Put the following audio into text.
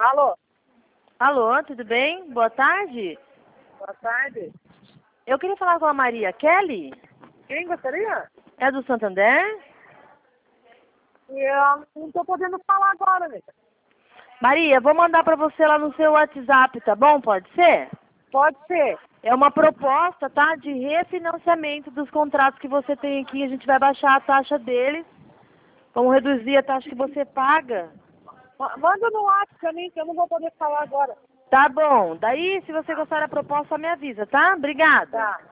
Alô? Alô, tudo bem? Boa tarde. Boa tarde. Eu queria falar com a Maria Kelly. Quem gostaria? É do Santander? Eu não estou podendo falar agora, amiga. Maria, vou mandar para você lá no seu WhatsApp, tá bom? Pode ser? Pode ser. É uma proposta, tá? De refinanciamento dos contratos que você tem aqui. A gente vai baixar a taxa deles. Vamos reduzir a taxa que você paga. Manda no WhatsApp pra mim, que eu não vou poder falar agora. Tá bom. Daí, se você gostar da proposta, me avisa, tá? Obrigada. Tá.